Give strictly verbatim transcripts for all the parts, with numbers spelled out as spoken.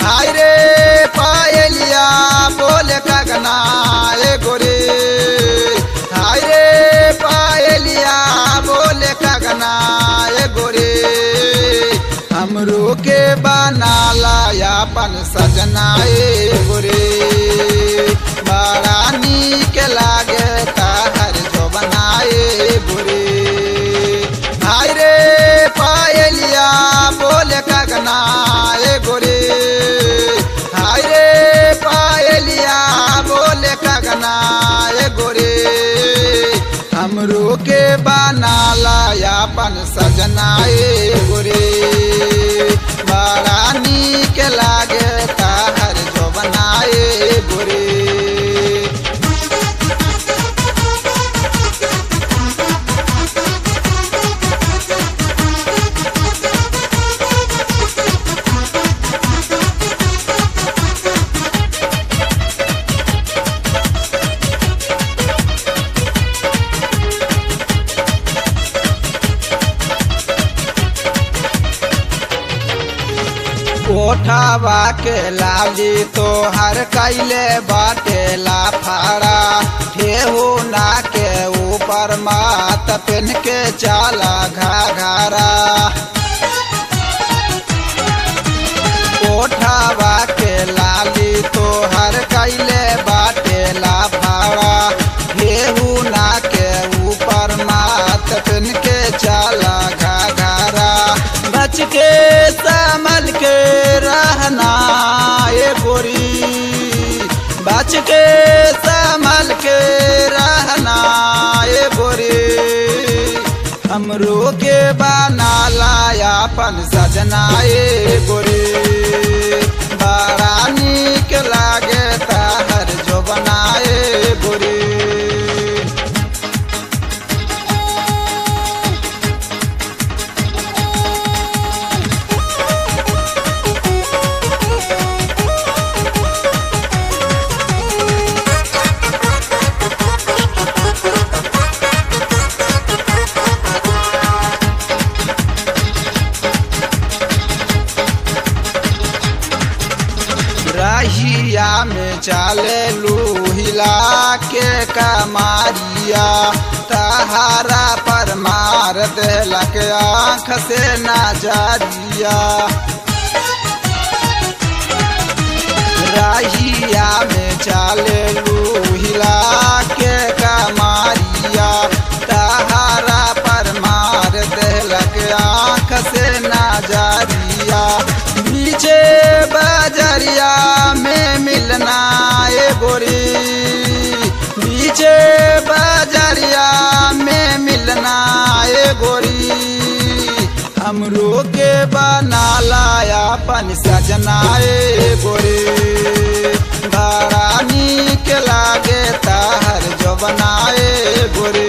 हाय रे पायलिया बोले कगना ए गोरे, हाय रे पायलिया बोले कगना ए गोरे, हमरो के बनाला अपन सजना ए गोरे, बड़ा नीक लागे ताहर जो बनाए गोरे। हाय रे पायलिया बोले कगना ए गोरे, हाय रे पायलिया बोले कगना ए गोरे, हमरो के बनाला अपन सजना ए गोरे, बड़ा नीक लागे ताहर जो बनाए गोरे। ओठावा के लाली तो हर कैले बाटेला फाड़ा, ठेहू ना के ऊपर मात पेन के चाला घाघरा, ओठावा के लाली तो हर कैले बाटेला फाड़ा, ठेहू ना के ऊपर मात पेन के चाला घाघरा, बच के संभल के रहना ए गोरी, बच के संभल के रहना ए गोरी, हमरो के बनाला अपन सजना ए गोरी, बड़ा नीक लागे ताहर जो बनाए गोरी। रहिया में चले लूहिला के कमारिया, तहारा पर मार देलक आँख से नजरिया, रहिया में चले लूहिला के कमारिया, तहारा पर मार देलक आँख से नजरिया, नीचे बजरिया में मिलना ए गोरी, नीचे बजरिया में मिलना ए गोरी, हमरो के बनाला अपन सजना ए गोरी, बड़ा नीक लागे ताहर जो बनाए गोरी।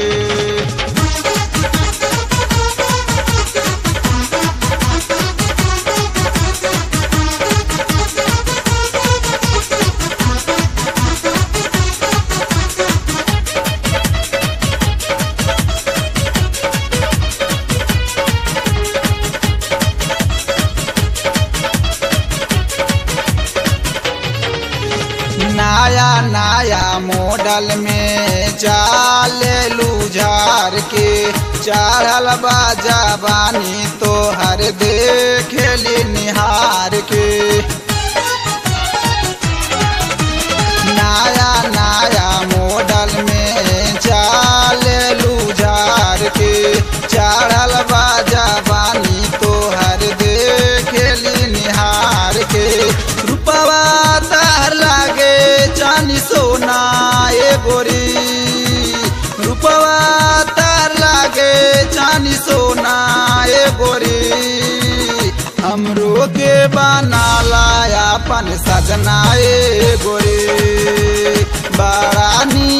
नया नया मॉडल में चाले लूझार के, चढ़ल बा जवानी तो हर देखेली निहार के, नया नया मॉडल में चाले लूझार के, चढ़ल बा जवानी तो हर देखेली निहार के, रूपवा तार लागे चांदी सोना ए गोरी, रूपवा तार लागे चांदी सोना ए गोरी, हमरो के बनाला अपन सजना ए गोरी, बड़ा नी